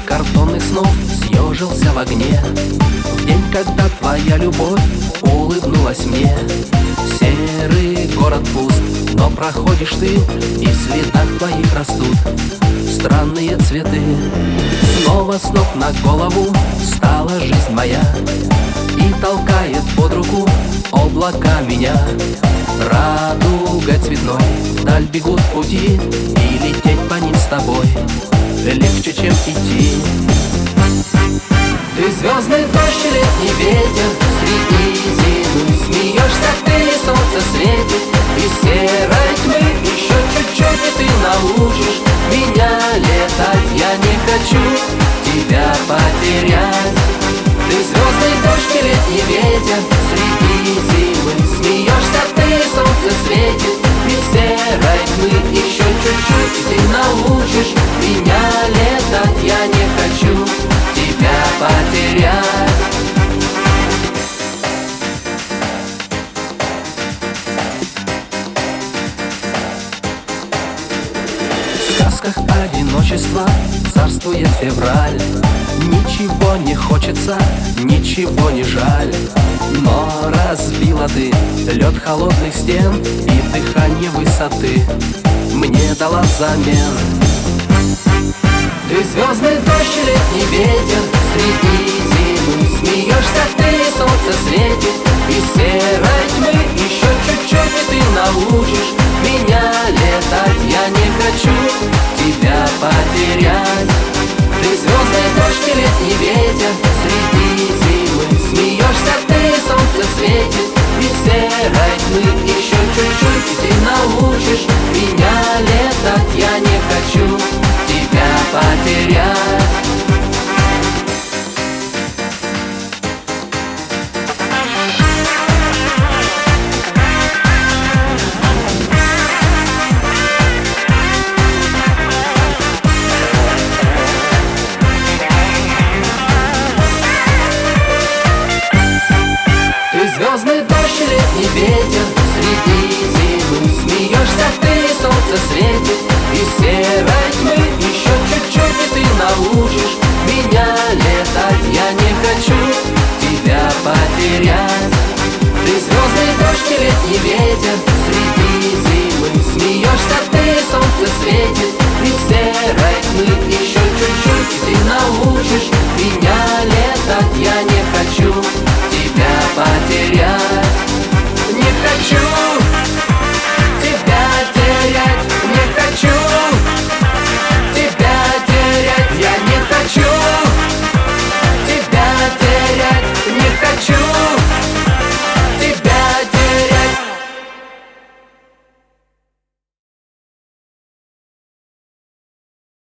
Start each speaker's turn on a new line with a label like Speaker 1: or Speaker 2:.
Speaker 1: картонных снов съежился в огне. В день, когда твоя любовь улыбнулась мне. Серый город пуст, но проходишь ты, и в следах твоих растут странные цветы. Снова с ног на голову стала жизнь моя, и толкает под руку облака меня. Радугой цветной вдаль бегут пути, и лететь по ним с тобой легче, чем идти. Ты звездный дождь и летний ветер среди зимы, смеешься ты, и солнце светит из серой тьмы. Еще чуть-чуть, и ты научишь меня летать. Я не хочу тебя потерять. Ты звездный дождь и летний ветер среди зимы, смеешься ты, и солнце светит из серой тьмы. Еще чуть-чуть, и ты научишь меня летать. Я не хочу тебя потерять. В сказках одиночества царствует февраль. Ничего не хочется, ничего не жаль. Но разбила ты лед холодных стен, и дыхание высоты мне дала взамен. Ты звездный дождь и летний ветер среди зимы, смеешься ты, и солнце светит из серой тьмы. Еще чуть-чуть, и ты научишь меня летать. Я не хочу тебя потерять. Ты звездный дождь и летний ветер среди зимы, смеешься ты, и солнце светит из серой тьмы. Еще чуть-чуть, и ты научишь меня летать. Я не хочу